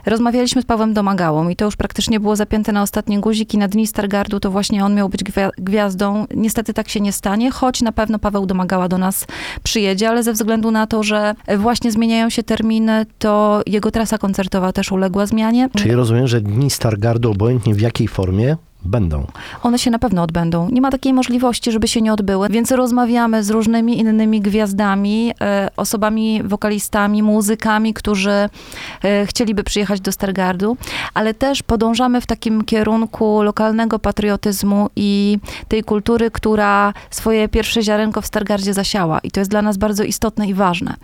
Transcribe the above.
Rozmawialiśmy z Pawłem Domagałą i to już praktycznie było zapięte na ostatni guzik i na Dni Stargardu to właśnie on miał być gwiazdą. Niestety tak się nie stanie, choć na pewno Paweł Domagała do nas przyjedzie, ale ze względu na to, że właśnie zmieniają się terminy, to jego trasa koncertowa też uległa zmianie. Czyli rozumiem, że Dni Stargardu, obojętnie w jakiej formie, będą. One się na pewno odbędą. Nie ma takiej możliwości, żeby się nie odbyły, więc rozmawiamy z różnymi innymi gwiazdami, osobami, wokalistami, muzykami, którzy chcieliby przyjechać do Stargardu, ale też podążamy w takim kierunku lokalnego patriotyzmu i tej kultury, która swoje pierwsze ziarenko w Stargardzie zasiała. I to jest dla nas bardzo istotne i ważne.